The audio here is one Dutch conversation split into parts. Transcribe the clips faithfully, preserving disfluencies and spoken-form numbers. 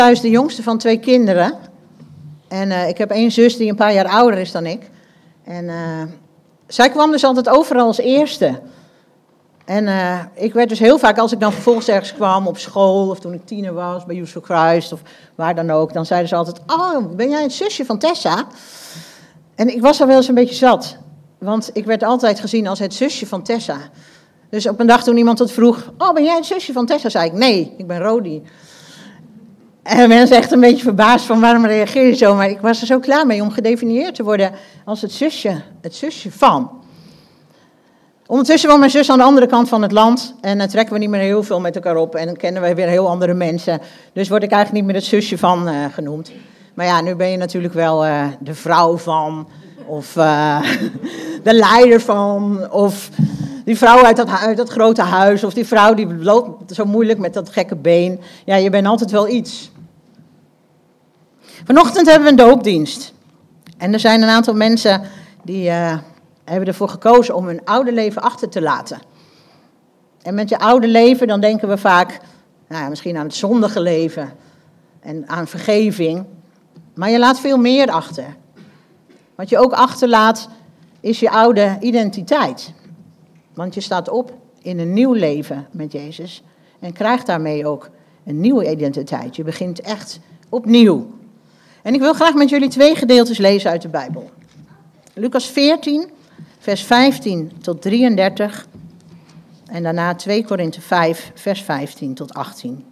thuis de jongste van twee kinderen. En uh, ik heb één zus die een paar jaar ouder is dan ik. En uh, zij kwam dus altijd overal als eerste. En uh, ik werd dus heel vaak, als ik dan vervolgens ergens kwam op school, of toen ik tiener was, bij Youth for Christ, of waar dan ook, dan zeiden ze altijd, oh, ben jij het zusje van Tessa? En ik was er wel eens een beetje zat, want ik werd altijd gezien als het zusje van Tessa. Dus op een dag toen iemand het vroeg, oh, ben jij het zusje van Tessa? Zei ik, nee, ik ben Rodi. En mensen echt een beetje verbaasd van waarom reageer je zo, maar ik was er zo klaar mee om gedefinieerd te worden als het zusje, het zusje van. Ondertussen woont mijn zus aan de andere kant van het land en dan trekken we niet meer heel veel met elkaar op en dan kennen we weer heel andere mensen. Dus word ik eigenlijk niet meer het zusje van uh, genoemd. Maar ja, nu ben je natuurlijk wel uh, de vrouw van, of uh, de leider van, of die vrouw uit dat, uit dat grote huis, of die vrouw die loopt zo moeilijk met dat gekke been. Ja, je bent altijd wel iets. Vanochtend hebben we een doopdienst. En er zijn een aantal mensen die uh, hebben ervoor gekozen om hun oude leven achter te laten. En met je oude leven, dan denken we vaak, nou, misschien aan het zondige leven en aan vergeving. Maar je laat veel meer achter. Wat je ook achterlaat, is je oude identiteit. Want je staat op in een nieuw leven met Jezus en krijgt daarmee ook een nieuwe identiteit. Je begint echt opnieuw. En ik wil graag met jullie twee gedeeltes lezen uit de Bijbel. Lucas veertien, vers vijftien tot drieëndertig en daarna twee Korinthe vijf, vers vijftien tot achttien.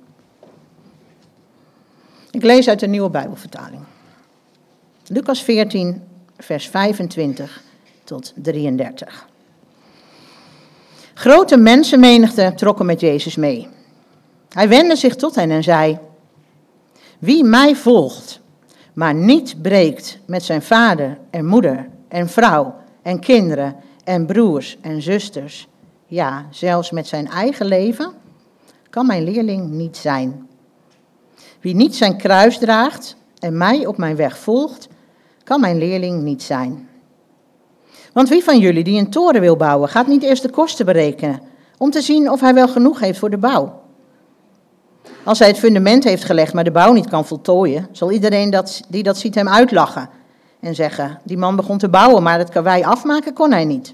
Ik lees uit de Nieuwe Bijbelvertaling. Lucas veertien, vers vijfentwintig tot drieëndertig. Grote mensenmenigte trokken met Jezus mee. Hij wendde zich tot hen en zei, wie mij volgt, maar niet breekt met zijn vader en moeder en vrouw en kinderen en broers en zusters, ja, zelfs met zijn eigen leven, kan mijn leerling niet zijn. Wie niet zijn kruis draagt en mij op mijn weg volgt, kan mijn leerling niet zijn. Want wie van jullie die een toren wil bouwen, gaat niet eerst de kosten berekenen, om te zien of hij wel genoeg heeft voor de bouw. Als hij het fundament heeft gelegd, maar de bouw niet kan voltooien, zal iedereen dat, die dat ziet hem uitlachen en zeggen, die man begon te bouwen, maar het karwei afmaken kon hij niet.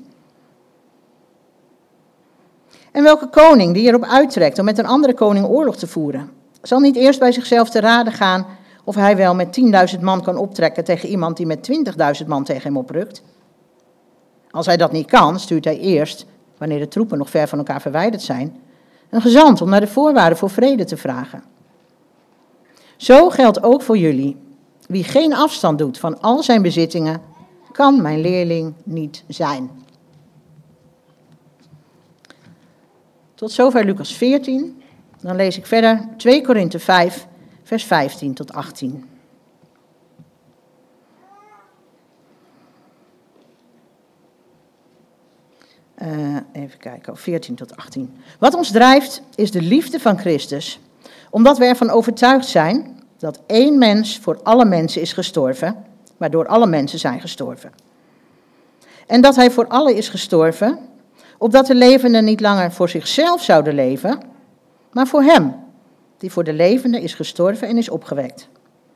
En welke koning die erop uittrekt om met een andere koning oorlog te voeren, zal niet eerst bij zichzelf te raden gaan of hij wel met tienduizend man kan optrekken tegen iemand die met twintigduizend man tegen hem oprukt. Als hij dat niet kan, stuurt hij eerst, wanneer de troepen nog ver van elkaar verwijderd zijn, een gezant om naar de voorwaarden voor vrede te vragen. Zo geldt ook voor jullie. Wie geen afstand doet van al zijn bezittingen, kan mijn leerling niet zijn. Tot zover Lucas veertien. Dan lees ik verder twee Korinthe vijf, vers vijftien tot achttien. Uh, even kijken, veertien tot achttien. Wat ons drijft is de liefde van Christus, omdat we ervan overtuigd zijn dat één mens voor alle mensen is gestorven, waardoor alle mensen zijn gestorven. En dat hij voor allen is gestorven, opdat de levenden niet langer voor zichzelf zouden leven, maar voor hem, die voor de levenden is gestorven en is opgewekt.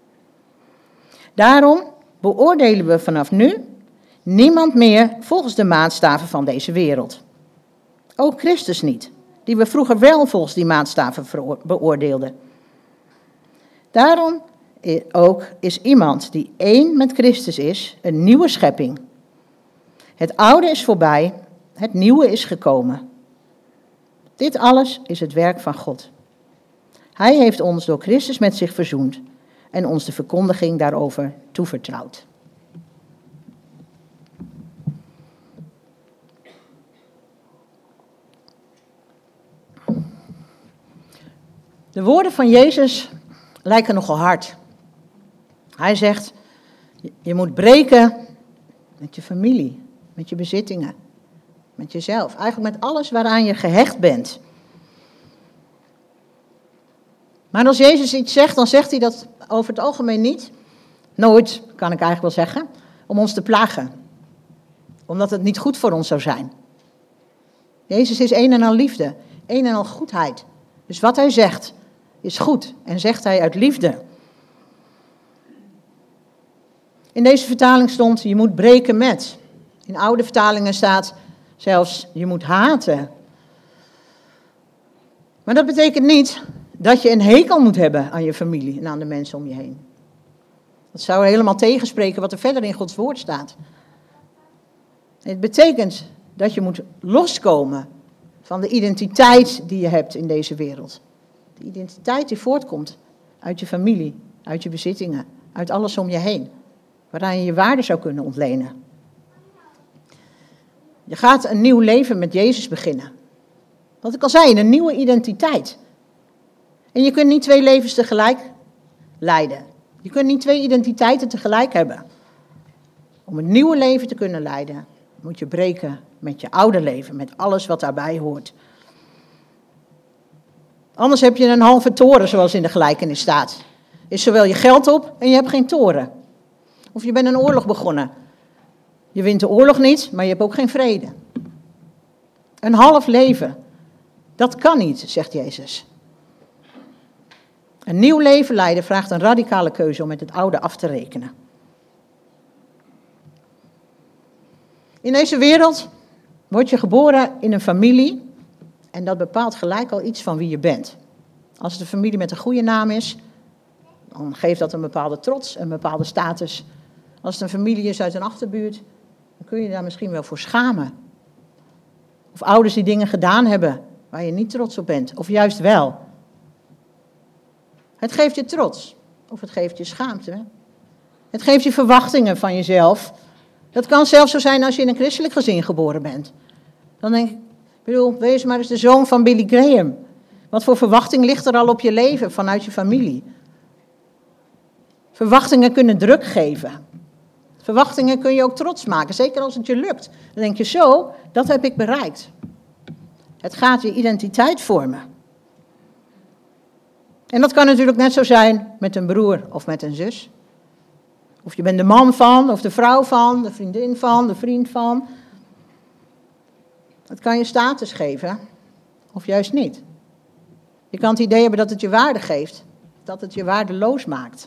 Daarom beoordelen we vanaf nu niemand meer volgens de maatstaven van deze wereld. Ook Christus niet, die we vroeger wel volgens die maatstaven beoordeelden. Daarom ook is iemand die één met Christus is, een nieuwe schepping. Het oude is voorbij, het nieuwe is gekomen. Dit alles is het werk van God. Hij heeft ons door Christus met zich verzoend en ons de verkondiging daarover toevertrouwd. De woorden van Jezus lijken nogal hard. Hij zegt, je moet breken met je familie, met je bezittingen, met jezelf. Eigenlijk met alles waaraan je gehecht bent. Maar als Jezus iets zegt, dan zegt hij dat over het algemeen niet. Nooit, kan ik eigenlijk wel zeggen, om ons te plagen. Omdat het niet goed voor ons zou zijn. Jezus is een en al liefde, een en al goedheid. Dus wat hij zegt is goed en zegt hij uit liefde. In deze vertaling stond, je moet breken met. In oude vertalingen staat zelfs, je moet haten. Maar dat betekent niet dat je een hekel moet hebben aan je familie en aan de mensen om je heen. Dat zou helemaal tegenspreken wat er verder in Gods woord staat. Het betekent dat je moet loskomen van de identiteit die je hebt in deze wereld. De identiteit die voortkomt uit je familie, uit je bezittingen, uit alles om je heen. Waaraan je je waarde zou kunnen ontlenen. Je gaat een nieuw leven met Jezus beginnen. Wat ik al zei, een nieuwe identiteit. En je kunt niet twee levens tegelijk leiden. Je kunt niet twee identiteiten tegelijk hebben. Om een nieuwe leven te kunnen leiden, moet je breken met je oude leven, met alles wat daarbij hoort. Anders heb je een halve toren, zoals in de gelijkenis staat. Is zowel je geld op en je hebt geen toren. Of je bent een oorlog begonnen. Je wint de oorlog niet, maar je hebt ook geen vrede. Een half leven, dat kan niet, zegt Jezus. Een nieuw leven leiden vraagt een radicale keuze om met het oude af te rekenen. In deze wereld word je geboren in een familie en dat bepaalt gelijk al iets van wie je bent. Als het een familie met een goede naam is, dan geeft dat een bepaalde trots, een bepaalde status. Als het een familie is uit een achterbuurt, dan kun je je daar misschien wel voor schamen. Of ouders die dingen gedaan hebben waar je niet trots op bent, of juist wel. Het geeft je trots, of het geeft je schaamte. Het geeft je verwachtingen van jezelf. Dat kan zelfs zo zijn als je in een christelijk gezin geboren bent. Dan denk ik, ik bedoel, wees maar eens de zoon van Billy Graham. Wat voor verwachting ligt er al op je leven vanuit je familie? Verwachtingen kunnen druk geven. Verwachtingen kun je ook trots maken, zeker als het je lukt. Dan denk je zo, dat heb ik bereikt. Het gaat je identiteit vormen. En dat kan natuurlijk net zo zijn met een broer of met een zus. Of je bent de man van, of de vrouw van, de vriendin van, de vriend van. Het kan je status geven, of juist niet. Je kan het idee hebben dat het je waarde geeft, dat het je waardeloos maakt.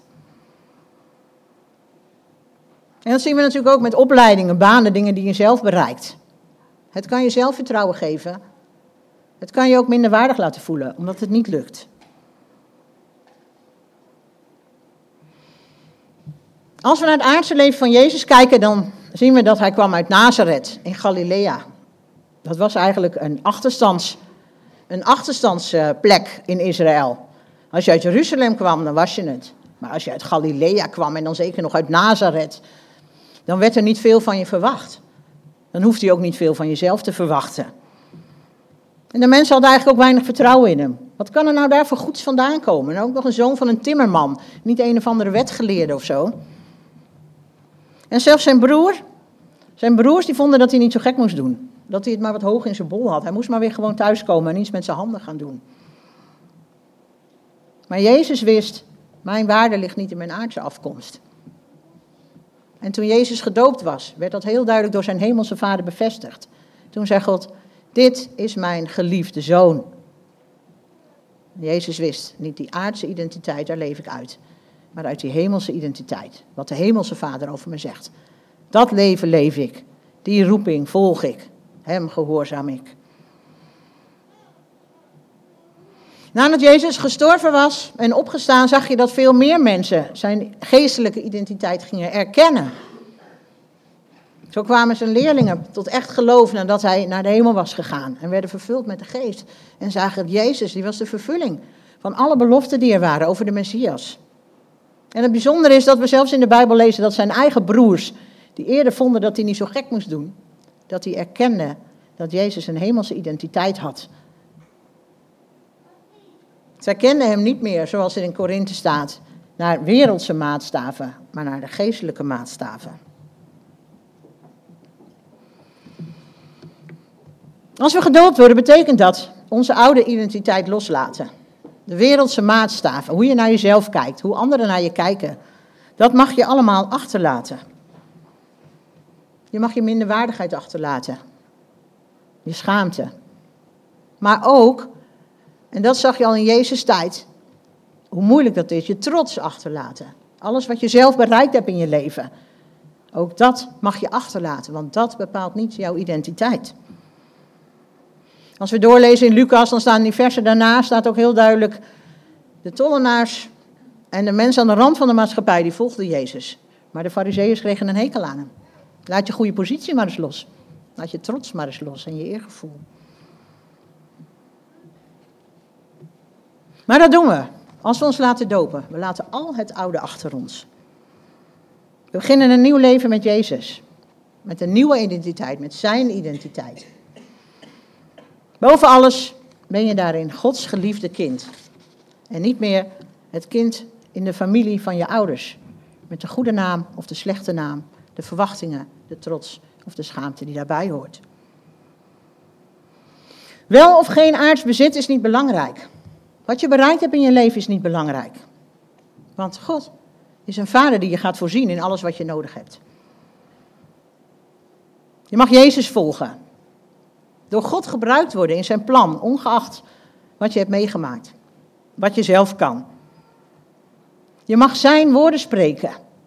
En dat zien we natuurlijk ook met opleidingen, banen, dingen die je zelf bereikt. Het kan je zelfvertrouwen geven. Het kan je ook minder waardig laten voelen, omdat het niet lukt. Als we naar het aardse leven van Jezus kijken, dan zien we dat hij kwam uit Nazareth in Galilea. Dat was eigenlijk een achterstands, een achterstandsplek in Israël. Als je uit Jeruzalem kwam, dan was je het. Maar als je uit Galilea kwam en dan zeker nog uit Nazareth, dan werd er niet veel van je verwacht. Dan hoefde je ook niet veel van jezelf te verwachten. En de mensen hadden eigenlijk ook weinig vertrouwen in hem. Wat kan er nou daar voor goeds vandaan komen? En ook nog een zoon van een timmerman, niet een of andere wetgeleerde of zo. En zelfs zijn broer, zijn broers die vonden dat hij niet zo gek moest doen. Dat hij het maar wat hoog in zijn bol had. Hij moest maar weer gewoon thuiskomen en iets met zijn handen gaan doen. Maar Jezus wist, mijn waarde ligt niet in mijn aardse afkomst. En toen Jezus gedoopt was, werd dat heel duidelijk door zijn hemelse vader bevestigd. Toen zei God, dit is mijn geliefde zoon. Jezus wist, niet die aardse identiteit, daar leef ik uit. Maar uit die hemelse identiteit. Wat de hemelse vader over me zegt. Dat leven leef ik. Die roeping volg ik. Hem gehoorzaam ik. Nadat Jezus gestorven was en opgestaan, zag je dat veel meer mensen zijn geestelijke identiteit gingen erkennen. Zo kwamen zijn leerlingen tot echt geloof nadat hij naar de hemel was gegaan. En werden vervuld met de geest. En zagen dat Jezus, die was de vervulling van alle beloften die er waren over de Messias. En het bijzondere is dat we zelfs in de Bijbel lezen dat zijn eigen broers, die eerder vonden dat hij niet zo gek moest doen, dat die erkenden dat Jezus een hemelse identiteit had. Zij kenden hem niet meer, zoals er in Korinthe staat, naar wereldse maatstaven, maar naar de geestelijke maatstaven. Als we gedoopt worden, betekent dat onze oude identiteit loslaten. De wereldse maatstaven, hoe je naar jezelf kijkt, hoe anderen naar je kijken, dat mag je allemaal achterlaten. Je mag je minderwaardigheid achterlaten. Je schaamte. Maar ook, en dat zag je al in Jezus' tijd, hoe moeilijk dat is, je trots achterlaten. Alles wat je zelf bereikt hebt in je leven. Ook dat mag je achterlaten, want dat bepaalt niet jouw identiteit. Als we doorlezen in Lucas, dan staan die versen daarna, staat ook heel duidelijk, de tollenaars en de mensen aan de rand van de maatschappij, die volgden Jezus. Maar de Farizeeërs kregen een hekel aan hem. Laat je goede positie maar eens los. Laat je trots maar eens los en je eergevoel. Maar dat doen we, als we ons laten dopen. We laten al het oude achter ons. We beginnen een nieuw leven met Jezus. Met een nieuwe identiteit, met zijn identiteit. Boven alles ben je daarin Gods geliefde kind. En niet meer het kind in de familie van je ouders. Met de goede naam of de slechte naam. De verwachtingen, de trots of de schaamte die daarbij hoort. Wel of geen aards bezit is niet belangrijk. Wat je bereikt hebt in je leven is niet belangrijk. Want God is een vader die je gaat voorzien in alles wat je nodig hebt. Je mag Jezus volgen. Door God gebruikt worden in zijn plan, ongeacht wat je hebt meegemaakt. Wat je zelf kan. Je mag zijn woorden spreken.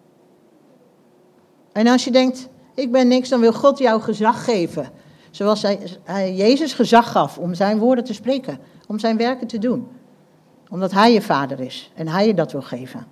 En als je denkt, ik ben niks, dan wil God jou gezag geven. Zoals hij, hij Jezus gezag gaf om zijn woorden te spreken. Om zijn werken te doen. Omdat hij je vader is en hij je dat wil geven.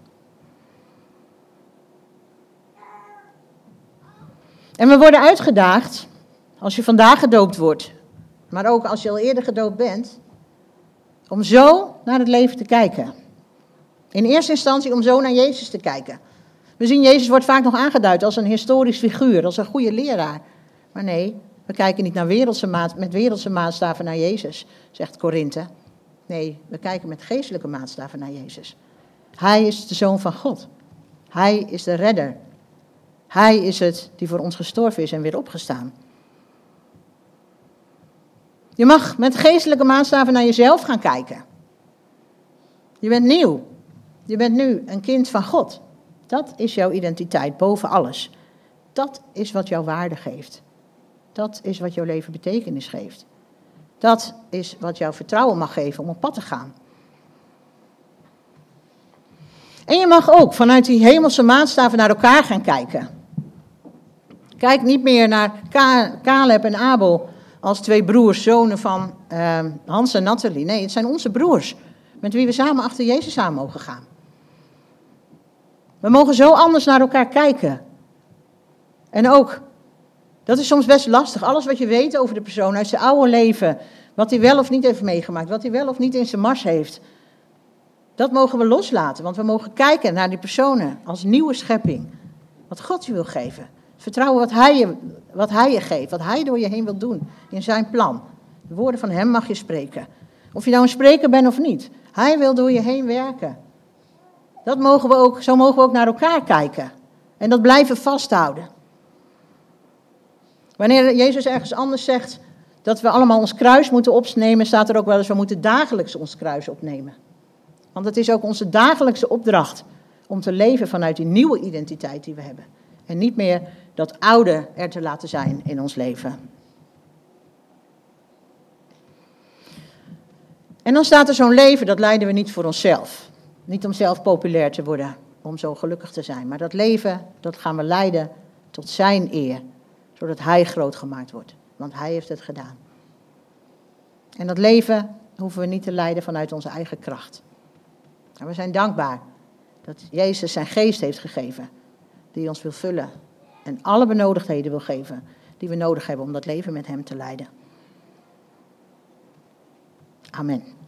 En we worden uitgedaagd, als je vandaag gedoopt wordt, maar ook als je al eerder gedoopt bent, om zo naar het leven te kijken. In eerste instantie om zo naar Jezus te kijken. We zien, Jezus wordt vaak nog aangeduid als een historisch figuur, als een goede leraar. Maar nee, we kijken niet naar wereldse maat, met wereldse maatstaven naar Jezus, zegt Korinthe. Nee, we kijken met geestelijke maatstaven naar Jezus. Hij is de Zoon van God. Hij is de redder. Hij is het die voor ons gestorven is en weer opgestaan. Je mag met geestelijke maatstaven naar jezelf gaan kijken. Je bent nieuw. Je bent nu een kind van God. Dat is jouw identiteit boven alles. Dat is wat jouw waarde geeft. Dat is wat jouw leven betekenis geeft. Dat is wat jou vertrouwen mag geven om op pad te gaan. En je mag ook vanuit die hemelse maatstaven naar elkaar gaan kijken. Kijk niet meer naar Ka- Caleb en Abel als twee broers, zonen van uh, Hans en Nathalie. Nee, het zijn onze broers, met wie we samen achter Jezus aan mogen gaan. We mogen zo anders naar elkaar kijken. En ook, dat is soms best lastig, alles wat je weet over de persoon uit zijn oude leven, wat hij wel of niet heeft meegemaakt, wat hij wel of niet in zijn mars heeft, dat mogen we loslaten, want we mogen kijken naar die personen als nieuwe schepping. Wat God je wil geven. Vertrouwen wat hij, je, wat hij je geeft, wat hij door je heen wil doen in zijn plan. De woorden van hem mag je spreken. Of je nou een spreker bent of niet. Hij wil door je heen werken. Dat mogen we ook, zo mogen we ook naar elkaar kijken. En dat blijven vasthouden. Wanneer Jezus ergens anders zegt dat we allemaal ons kruis moeten opnemen, staat er ook wel eens, we moeten dagelijks ons kruis opnemen. Want het is ook onze dagelijkse opdracht om te leven vanuit die nieuwe identiteit die we hebben. En niet meer dat oude er te laten zijn in ons leven. En dan staat er zo'n leven, dat leiden we niet voor onszelf. Niet om zelf populair te worden, om zo gelukkig te zijn. Maar dat leven, dat gaan we leiden tot zijn eer. Zodat hij groot gemaakt wordt. Want hij heeft het gedaan. En dat leven hoeven we niet te leiden vanuit onze eigen kracht. En we zijn dankbaar dat Jezus zijn geest heeft gegeven. Die ons wil vullen. En alle benodigdheden wil geven die we nodig hebben om dat leven met hem te leiden. Amen.